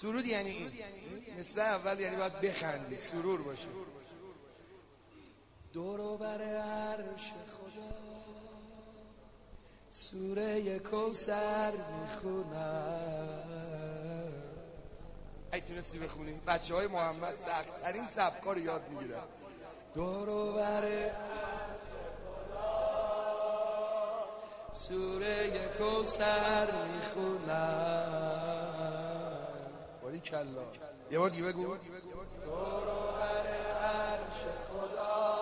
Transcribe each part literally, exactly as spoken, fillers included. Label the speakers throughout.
Speaker 1: سرود یعنی این، مثل اول یعنی باید بخندی، سرور باشه. دور و بر عرش خدا سوره کوثر میخونم. اگه تونستی بخونی بچه های محمد سخت ترین سبکا رو یاد میگیرن. دور و بر سوره کوثر میخونم. باری کلا یه بار دیگه بگو. دور و بر عرش خدا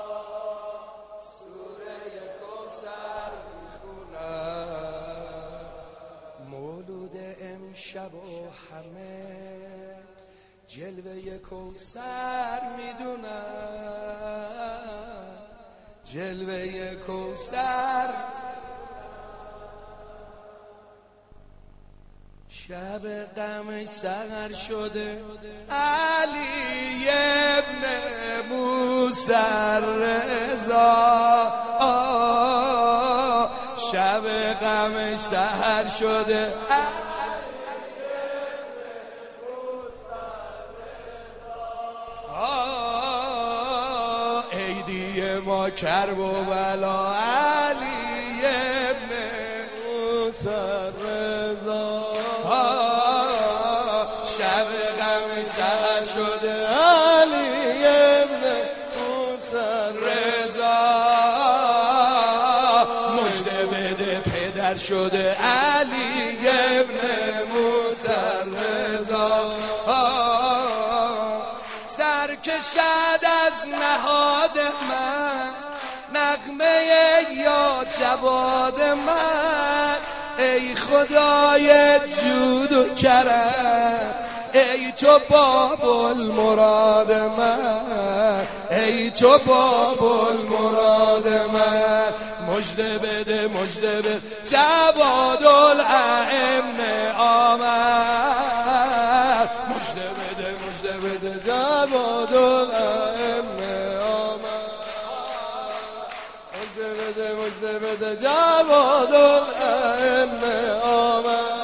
Speaker 1: سوره کوثر میخونم. مولود امشب و همه جلوه کوثر میدونم. جلوه کوثر شب غمش سحر شده علی ابن موسی رضا. شب غمش سحر شده عیدی ما کرب و بلا علی ابن موسی رضا. شب غم سحر شده علی ابن موسی رضا. مژده بده پدر شده علی ابن موسی رضا. سر کشد از نهاد من نغمه یا جواد من. ای خدای جود و کرم ای تو باب المراد من. ای تو باب المراد من. مژده بده مژده بده جواد الائمه آمد. مژده بده مژده بده جواد الائمه آمد. مژده بده مژده بده جواد الائمه آمد.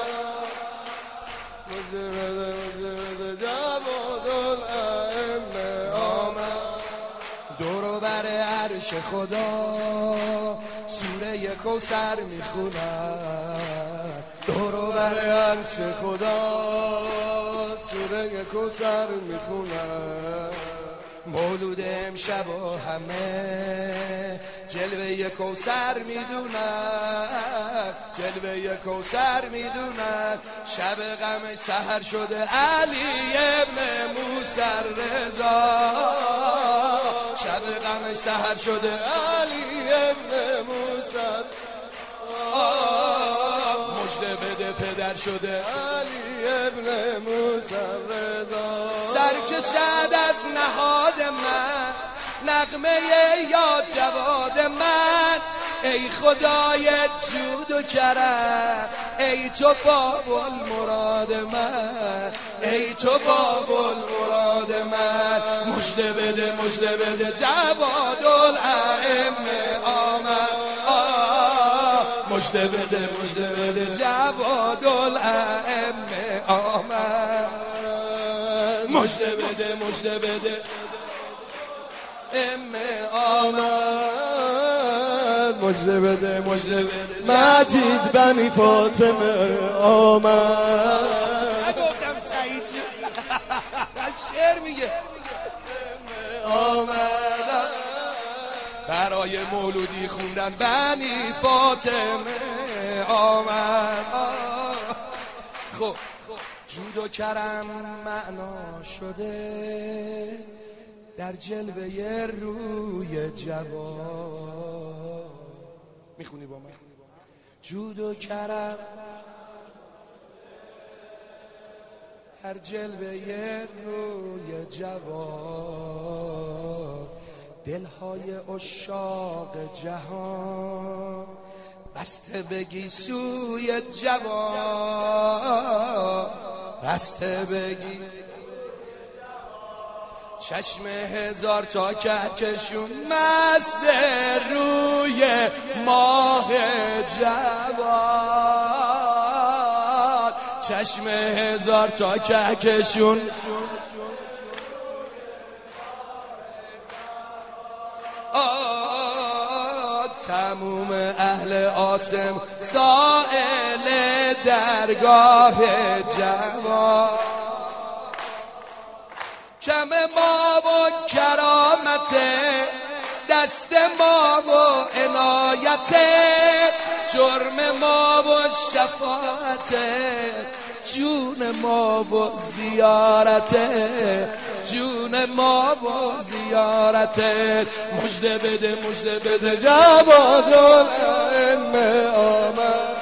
Speaker 1: مژده بده مژده بده جواد الائمه آمد. دور و بر عرش خدا سوره کوثر میخونم. دور و بر عرش خدا سوره کوثر میخونم. مولود امشب و همه جلوه کوثر میدونن. جلوه کوثر میدونن. شب غم سحر شده علی ابن موسی رضا. شب غم سحر شده علی ابن موسی. مژده بده پدر شده علی ابن موسی رضا. سر کشد از نهاد من نغمه یا جواد من. ای خدای جود و کرم ای تو باب المراد من. ای تو باب المراد من. مژده بده مژده بده جواد الائمه آمد. مژده بده مژده بده جواد الائمه آمد. مژده بده مژده بده امه آمد. مژده بده مژده بده مجید بنی فاطمه آمد. گفتم سعید شعر میگه آمد. برای مولودی خوندن بنی فاطمه آمد. خب جود و کرم معنا شده در جلوه روی جواد. میخونی با من؟ جود و کرم در جلوه روی جواد. دلهای عشاق جهان بسته بگی سوی جواد. بسته بگی چشم هزار تا کهکشون مست روی ماه جواد. چشم هزار تا کهکشون تموم اهل آسم سائل درگاه جوان کم ما و کرامت دست ما و عنایت جرم ما و شفاعت جون ما و زیارت جون ما و زیارت مژده بده مژده بده جواد الائمه آمد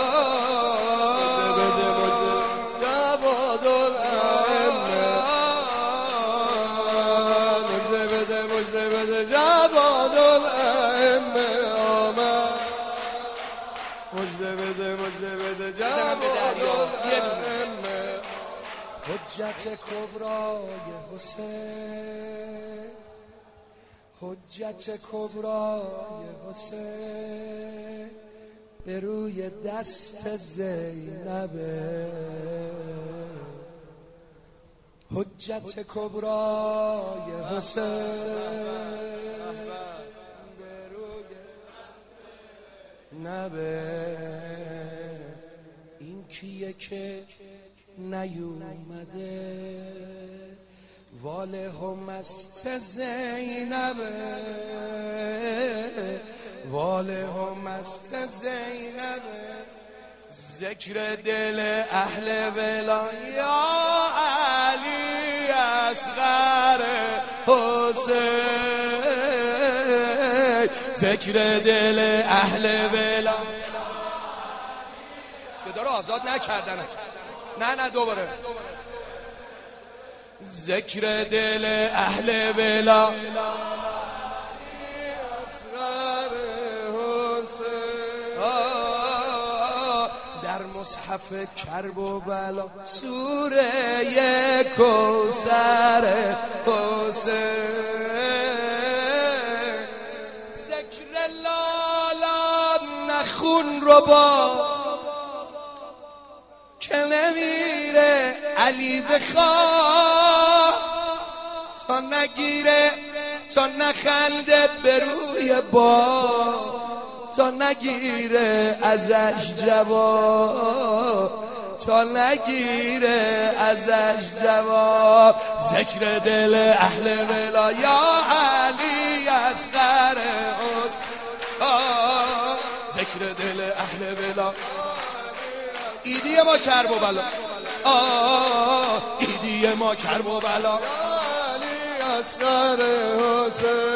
Speaker 1: جواد الائمه آمد مژده بده مژده بده جواد الائمه حجت کبرای حسین حجت کبرای حسین به روی دست زینبه حجت کبرای حسین به روی نبه این کیه که نیومده واله هم است زینبه واله هم است زینبه ذکر دل اهل ولا یا علی اصغر حسین ذکر دل اهل ولا صدا رو آزاد نکردن نه نه دوباره ذکر دل اهل ولا در مصحف کرب و بلا سوره کوثر حسین ذکر لالا نخون رو با که نمیره علی بخواه تا نگیره تا نخنده به روی با تا نگیره ازش جواب تا نگیره ازش جواب ذکر دل اهل ولا یا علی اصغر حسین ذکر دل اهل ولا ایدی ما کرب و بلا ایدی ما کرب و بلا علی اصغر حسین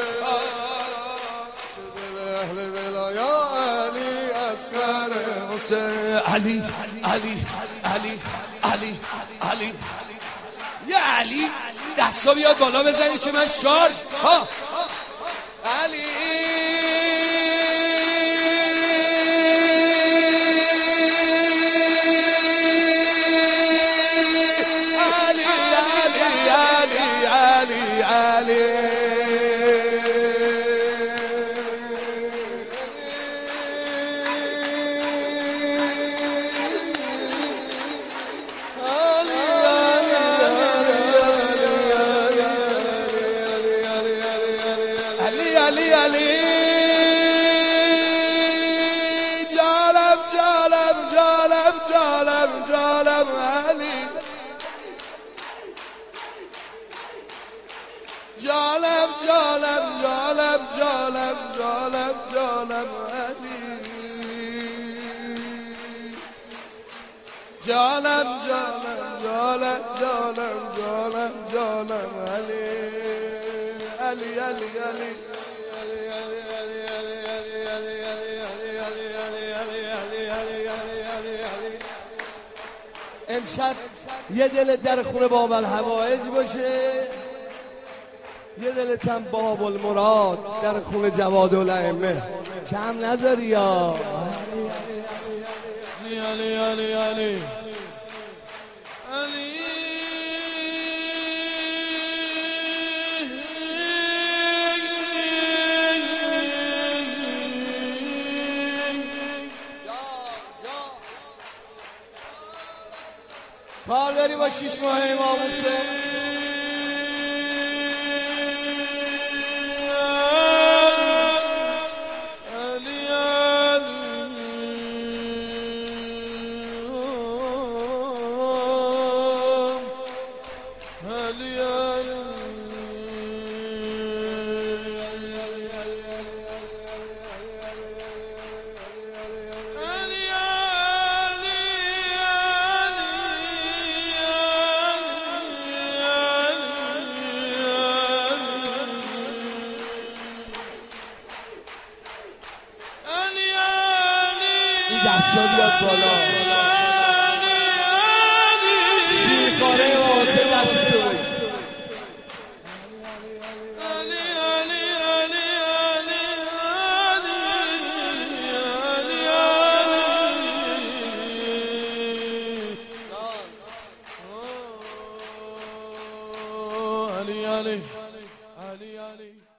Speaker 1: اهل ولا یا علی اصغر حسین علی علی علی علی علی یا علی دستا بیاد بالا بزنی که من شارژ ها علی علی علی جالب جالب جالب جالب جالب علی جالب جالب جالب جالب جالب جالب علی جالب جالب جالب جالب جالب جالب علی علی علی علی امشب یه دل در خونه باب الحوائج باشه یه دلت هم باب المراد در خونه جواد الائمه کم نذاری یا علی علی علی علی علی کارداری با شیش ماه امام حسین. این دستا بیاد بالا شیرخواره واسه دست تو بگی علی علی علی علی